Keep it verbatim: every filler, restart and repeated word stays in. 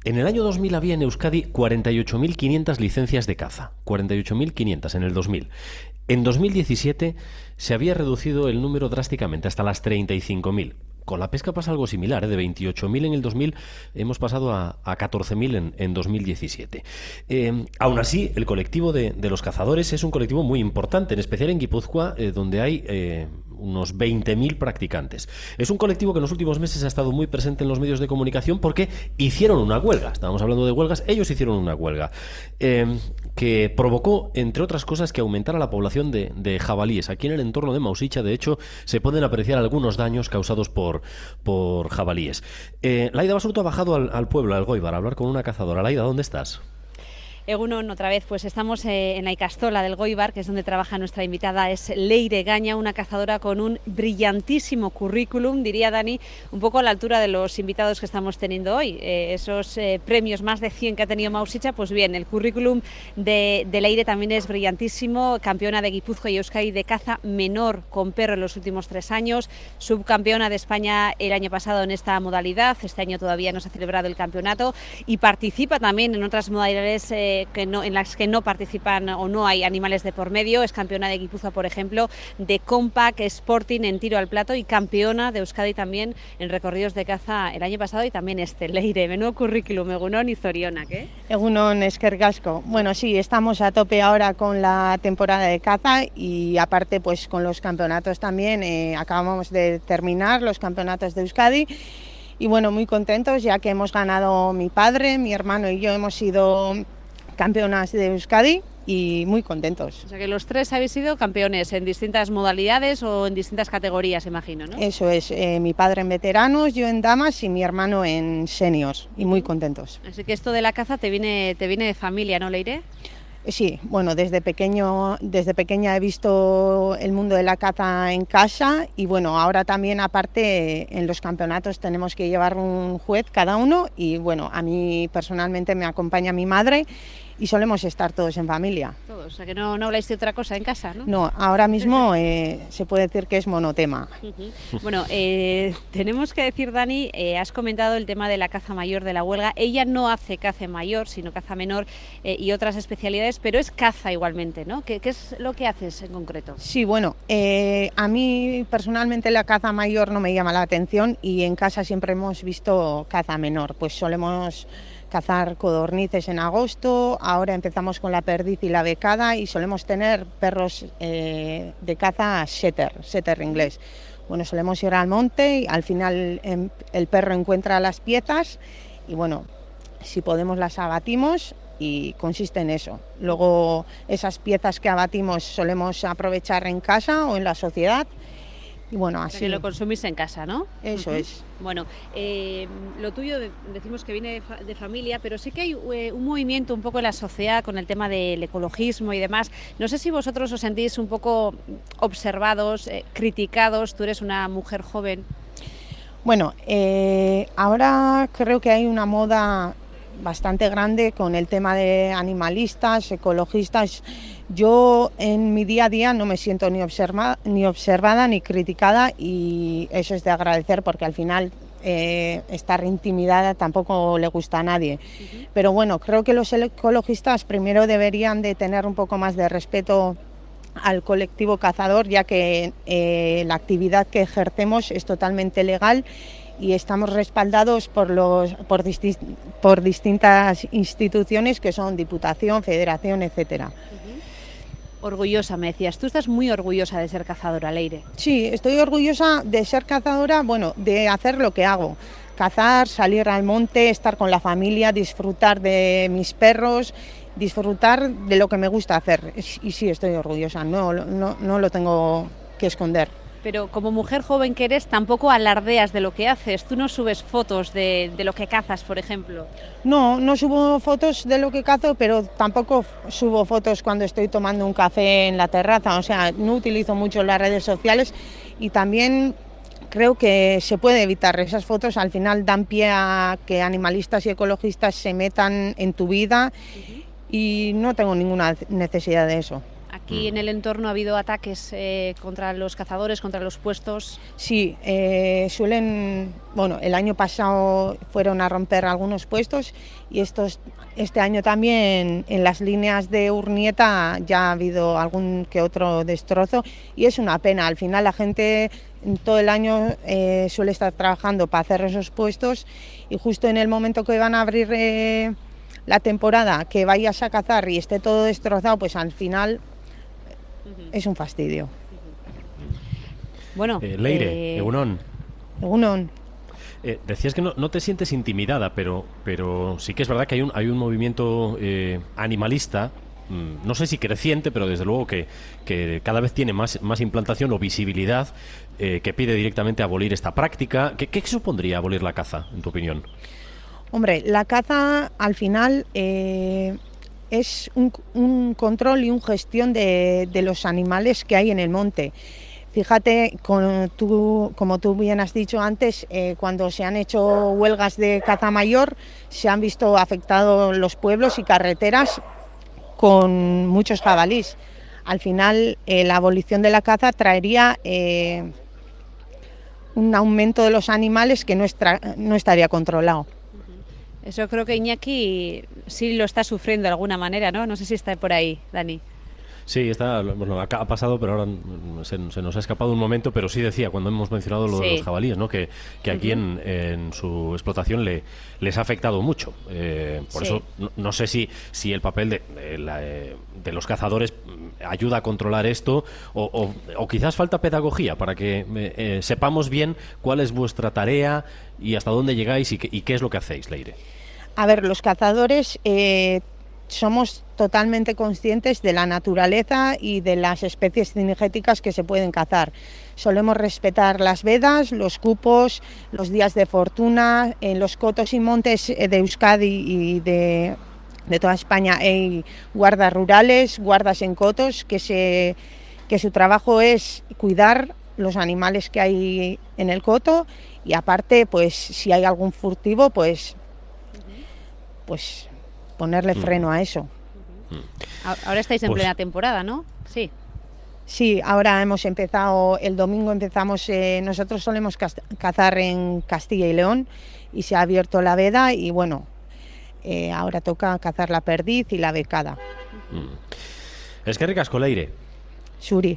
En el año dos mil había en Euskadi cuarenta y ocho mil quinientas licencias de caza, cuarenta y ocho mil quinientas en el dos mil. En dos mil diecisiete se había reducido el número drásticamente hasta las treinta y cinco mil. Con la pesca pasa algo similar, ¿eh? De veintiocho mil en el dos mil hemos pasado a, a catorce mil en, en dos mil diecisiete. Eh, aún así, el colectivo de, de los cazadores es un colectivo muy importante, en especial en Guipúzcoa, eh, donde hay eh, unos veinte mil practicantes. Es un colectivo que en los últimos meses ha estado muy presente en los medios de comunicación porque hicieron una huelga. Estábamos hablando de huelgas, ellos hicieron una huelga eh, que provocó, entre otras cosas, que aumentara la población de, de jabalíes. Aquí en el entorno de Mausicha, de hecho, se pueden apreciar algunos daños causados por por jabalíes. Eh, Laida Basurto ha bajado al, al pueblo, al Goibar, a hablar con una cazadora. Laida, ¿dónde estás? Egunon, otra vez, pues estamos eh, en la Ikastola del Goibar, que es donde trabaja nuestra invitada, es Leire Gaña, una cazadora con un brillantísimo currículum, diría Dani, un poco a la altura de los invitados que estamos teniendo hoy. Eh, esos eh, premios, más de cien que ha tenido Mausicha, pues bien, el currículum de, de Leire también es brillantísimo, campeona de Guipúzcoa y Euskadi de caza menor con perro en los últimos tres años, subcampeona de España el año pasado en esta modalidad, este año todavía no se ha celebrado el campeonato y participa también en otras modalidades eh, Que no, en las que no participan o no hay animales de por medio. Es campeona de Guipúzcoa, por ejemplo, de Compact Sporting en tiro al plato y campeona de Euskadi también en recorridos de caza el año pasado y también este. Leire, menudo currículum, egunon y zorionak, ¿eh? Egunon, eskerrik asko. Bueno, sí, estamos a tope ahora con la temporada de caza y aparte pues con los campeonatos también. Eh, acabamos de terminar los campeonatos de Euskadi y bueno, muy contentos ya que hemos ganado mi padre, mi hermano y yo hemos sido campeonas de Euskadi y muy contentos. O sea que los tres habéis sido campeones en distintas modalidades o en distintas categorías, imagino, ¿no? Eso es, eh, mi padre en veteranos, yo en damas y mi hermano en seniors y muy contentos. Así que esto de la caza te viene, te viene de familia, ¿no, Leire? Sí, bueno, desde pequeño, desde pequeña he visto el mundo de la caza en casa y bueno, ahora también aparte en los campeonatos tenemos que llevar un juez cada uno y bueno, a mí personalmente me acompaña mi madre y solemos estar todos en familia. Todos, o sea que no, no habláis de otra cosa en casa, ¿no? No, ahora mismo eh, se puede decir que es monotema. Uh-huh. Bueno, eh, tenemos que decir, Dani, eh, has comentado el tema de la caza mayor, de la huelga. Ella no hace caza mayor, sino caza menor eh, y otras especialidades, pero es caza igualmente, ¿no? ¿Qué, qué es lo que haces en concreto? Sí, bueno, eh, a mí personalmente la caza mayor no me llama la atención y en casa siempre hemos visto caza menor, pues solemos cazar codornices en agosto, ahora empezamos con la perdiz y la becada y solemos tener perros eh, de caza setter, setter inglés. Bueno, solemos ir al monte y al final em, el perro encuentra las piezas y bueno, si podemos las abatimos y consiste en eso. Luego esas piezas que abatimos solemos aprovechar en casa o en la sociedad. Y bueno, así. O sea, que lo consumís en casa, ¿no? Eso uh-huh. es. Bueno, eh, lo tuyo de, decimos que viene de, fa, de familia, pero sí que hay eh, un movimiento un poco en la sociedad con el tema del ecologismo y demás. No sé si vosotros os sentís un poco observados, eh, criticados. Tú eres una mujer joven. Bueno, eh, ahora creo que hay una moda bastante grande con el tema de animalistas, ecologistas. Yo en mi día a día no me siento ni, observa, ni observada ni criticada y eso es de agradecer porque al final eh, estar intimidada tampoco le gusta a nadie. Uh-huh. Pero bueno, creo que los ecologistas primero deberían de tener un poco más de respeto al colectivo cazador, ya que eh, la actividad que ejercemos es totalmente legal y estamos respaldados por, los, por, disti- por distintas instituciones que son Diputación, Federación, etcétera. Uh-huh. Orgullosa, me decías. Tú estás muy orgullosa de ser cazadora, Leire. Sí, estoy orgullosa de ser cazadora, bueno, de hacer lo que hago. Cazar, salir al monte, estar con la familia, disfrutar de mis perros, disfrutar de lo que me gusta hacer. Y sí, estoy orgullosa, no, no, no lo tengo que esconder. Pero como mujer joven que eres, tampoco alardeas de lo que haces. Tú no subes fotos de, de lo que cazas, por ejemplo. No, no subo fotos de lo que cazo, pero tampoco subo fotos cuando estoy tomando un café en la terraza. O sea, no utilizo mucho las redes sociales y también creo que se puede evitar. Esas fotos al final dan pie a que animalistas y ecologistas se metan en tu vida uh-huh. y no tengo ninguna necesidad de eso. ¿A aquí mm. en el entorno ha habido ataques eh, contra los cazadores, contra los puestos. Sí, eh, suelen, bueno, el año pasado fueron a romper algunos puestos y estos, este año también en las líneas de Urnieta ya ha habido algún que otro destrozo y es una pena. Al final la gente todo el año eh, suele estar trabajando para hacer esos puestos y justo en el momento que van a abrir eh, la temporada, que vayas a cazar y esté todo destrozado, pues al final uh-huh. es un fastidio. Bueno, eh, Leire, eh... Egunon. Egunon. Eh, decías que no, no te sientes intimidada, pero, pero sí que es verdad que hay un, hay un movimiento eh, animalista, no sé si creciente, pero desde luego que, que cada vez tiene más, más implantación o visibilidad, eh, que pide directamente abolir esta práctica. ¿Qué, qué supondría abolir la caza, en tu opinión? Hombre, la caza al final eh, es un, un control y una gestión de, de los animales que hay en el monte. Fíjate, con tú, como tú bien has dicho antes, eh, cuando se han hecho huelgas de caza mayor, se han visto afectados los pueblos y carreteras con muchos jabalíes. Al final, eh, la abolición de la caza traería eh, un aumento de los animales que no, estra, no estaría controlado. Eso creo que Iñaki sí lo está sufriendo de alguna manera, ¿no? No sé si está por ahí, Dani. Sí, está, bueno, ha pasado, pero ahora se, se nos ha escapado un momento, pero sí decía, cuando hemos mencionado lo sí. de los jabalíes, ¿no? que, que aquí uh-huh. en, en su explotación le, les ha afectado mucho. Eh, por sí. eso no, no sé si, si el papel de, de, la, de los cazadores ayuda a controlar esto o, o, o quizás falta pedagogía para que eh, sepamos bien cuál es vuestra tarea y hasta dónde llegáis y, que, y qué es lo que hacéis, Leire. A ver, los cazadores... Eh... somos totalmente conscientes de la naturaleza y de las especies cinegéticas que se pueden cazar. Solemos respetar las vedas, los cupos, los días de fortuna. En los cotos y montes de Euskadi y de, de toda España hay guardas rurales, guardas en cotos, que, se, que su trabajo es cuidar los animales que hay en el coto y aparte, pues si hay algún furtivo, pues... pues ponerle freno a eso. Ahora estáis en pues, plena temporada, ¿no? Sí. Sí, ahora hemos empezado, el domingo empezamos, eh, nosotros solemos cazar en Castilla y León y se ha abierto la veda y bueno, eh, ahora toca cazar la perdiz y la becada. Es que ricasco, Leire. Suri.